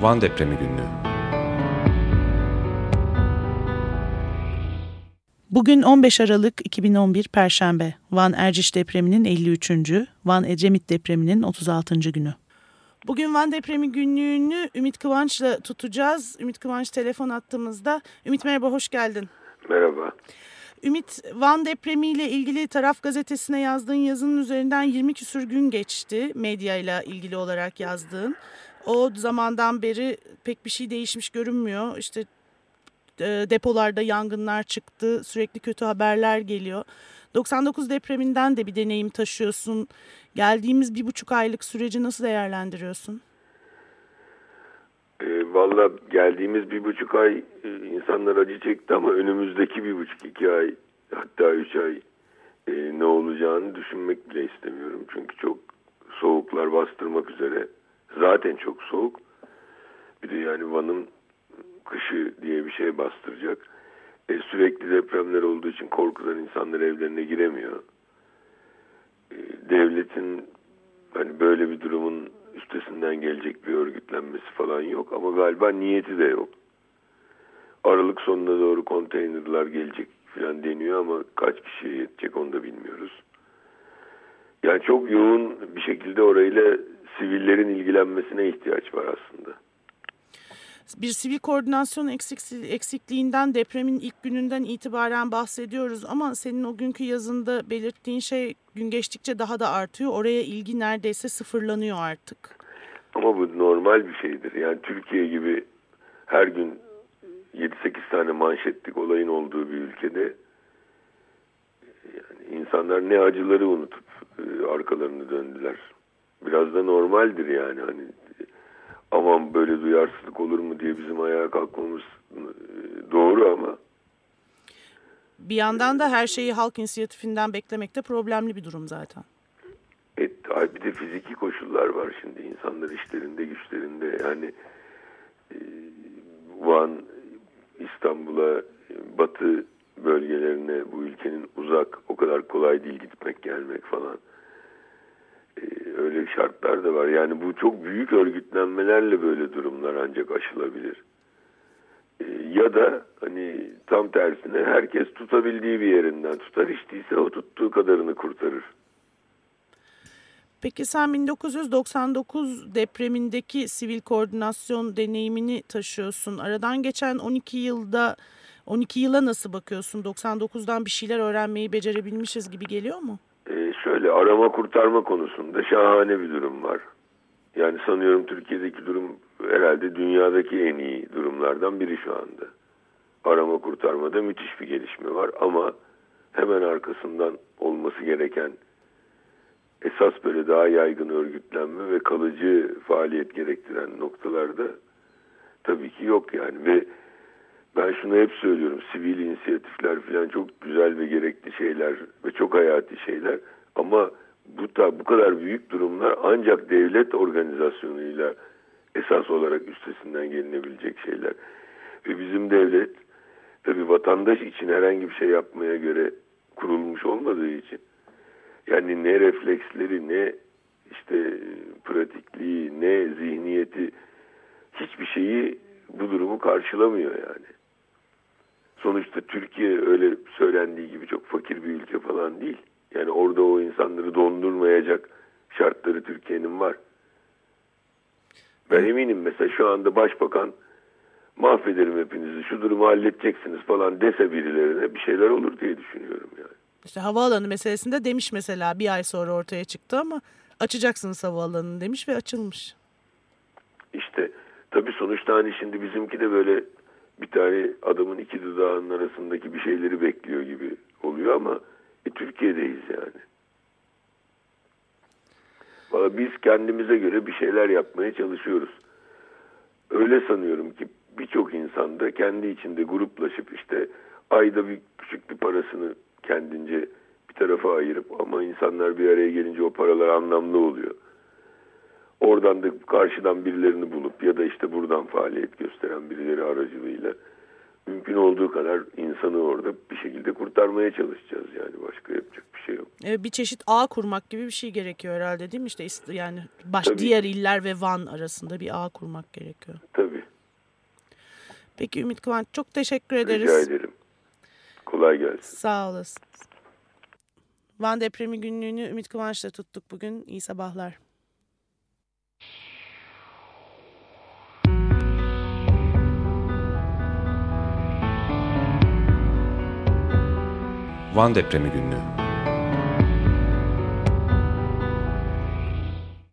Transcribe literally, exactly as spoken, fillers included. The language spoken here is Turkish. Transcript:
Van Depremi Günlüğü. Bugün on beş Aralık iki bin on bir Perşembe. Van Erciş depreminin elli üçüncü. Van Edremit depreminin otuz altıncı günü. Bugün Van Depremi günlüğünü Ümit Kıvanç'la tutacağız. Ümit Kıvanç telefon attığımızda. Ümit merhaba, hoş geldin. Merhaba. Ümit, Van depremiyle ilgili Taraf Gazetesi'ne yazdığın yazının üzerinden yirmi küsur gün geçti. Medyayla ilgili olarak yazdığın. O zamandan beri pek bir şey değişmiş görünmüyor. İşte depolarda yangınlar çıktı. Sürekli kötü haberler geliyor. doksan dokuz depreminden de bir deneyim taşıyorsun. Geldiğimiz bir buçuk aylık süreci nasıl değerlendiriyorsun? E, Valla geldiğimiz bir buçuk ay e, insanlar acı çekti ama önümüzdeki bir buçuk iki ay hatta üç ay e, ne olacağını düşünmek bile istemiyorum. Çünkü çok soğuklar bastırmak üzere. Zaten çok soğuk. Bir de yani Van'ın kışı diye bir şey bastıracak. E, sürekli depremler olduğu için korkudan insanlar evlerine giremiyor. E, devletin hani böyle bir durumun üstesinden gelecek bir örgütlenmesi falan yok ama galiba niyeti de yok. Aralık sonuna doğru konteynerler gelecek falan deniyor ama kaç kişiye yetecek onu da bilmiyoruz. Yani çok yoğun bir şekilde orayla sivillerin ilgilenmesine ihtiyaç var aslında. Bir sivil koordinasyon eksikliğinden depremin ilk gününden itibaren bahsediyoruz ama senin o günkü yazında belirttiğin şey gün geçtikçe daha da artıyor. Oraya ilgi neredeyse sıfırlanıyor artık. Ama bu normal bir şeydir. Yani Türkiye gibi her gün yedi sekiz tane manşetlik olayın olduğu bir ülkede yani insanlar ne acıları unutup arkalarını döndüler. Biraz da normaldir yani hani aman böyle duyarsızlık olur mu diye bizim ayağa kalkmamız doğru ama. Bir yandan da her şeyi halk inisiyatifinden beklemek de problemli bir durum zaten. Evet, bir de fiziki koşullar var şimdi insanlar işlerinde güçlerinde yani e, Van, İstanbul'a, batı bölgelerine bu ülkenin uzak o kadar kolay değil gitmek gelmek falan. Öyle şartlar da var. Yani bu çok büyük örgütlenmelerle böyle durumlar ancak aşılabilir. Ya da hani tam tersine herkes tutabildiği bir yerinden tutar. Hiç değilse o tuttuğu kadarını kurtarır. Peki sen bin dokuz yüz doksan dokuz depremindeki sivil koordinasyon deneyimini taşıyorsun. Aradan geçen on iki yılda on iki yıla nasıl bakıyorsun? doksan dokuzdan bir şeyler öğrenmeyi becerebilmişiz gibi geliyor mu? Ee, şöyle arama kurtarma konusunda şahane bir durum var. Yani sanıyorum Türkiye'deki durum herhalde dünyadaki en iyi durumlardan biri şu anda. Arama kurtarmada müthiş bir gelişme var ama hemen arkasından olması gereken esas böyle daha yaygın örgütlenme ve kalıcı faaliyet gerektiren noktalarda tabii ki yok yani. Ve ben şunu hep söylüyorum, sivil inisiyatifler falan çok güzel ve gerekli şeyler ve çok hayati şeyler ama bu da bu kadar büyük durumlar ancak devlet organizasyonuyla esas olarak üstesinden gelinebilecek şeyler. Ve bizim devlet tabii vatandaş için herhangi bir şey yapmaya göre kurulmuş olmadığı için yani ne refleksleri ne işte pratikliği ne zihniyeti hiçbir şeyi bu durumu karşılamıyor yani. Sonuçta Türkiye öyle söylendiği gibi çok fakir bir ülke falan değil. Yani orada o insanları dondurmayacak şartları Türkiye'nin var. Ben eminim mesela şu anda başbakan mahvederim hepinizi şu durumu halledeceksiniz falan dese birilerine bir şeyler olur diye düşünüyorum yani. İşte havaalanı meselesinde demiş mesela bir ay sonra ortaya çıktı ama açacaksınız havaalanını demiş ve açılmış. İşte tabii sonuçta hani şimdi bizimki de böyle bir tane adamın iki dudağının arasındaki bir şeyleri bekliyor gibi oluyor ama e, Türkiye'deyiz yani. Vallahi biz kendimize göre bir şeyler yapmaya çalışıyoruz. Öyle sanıyorum ki birçok insan da kendi içinde gruplaşıp işte ayda bir küçük bir parasını kendince bir tarafa ayırıp ama insanlar bir araya gelince o paralar anlamlı oluyor. Oradan da karşıdan birilerini bulup ya da işte buradan faaliyet gösteren birileri aracılığıyla mümkün olduğu kadar insanı orada bir şekilde kurtarmaya çalışacağız yani başka yapacak bir şey şey yok. Bir çeşit ağ kurmak gibi bir şey gerekiyor herhalde, değil mi? İşte yani baş, Tabii. diğer iller ve Van arasında bir ağ kurmak gerekiyor. Tabii. Peki Ümit Kıvanç, çok teşekkür ederiz. Rica ederim. Kolay gelsin. Sağ olasın. Van depremi günlüğünü Ümit Kıvanç'la tuttuk bugün. İyi sabahlar. Van depremi günlüğü.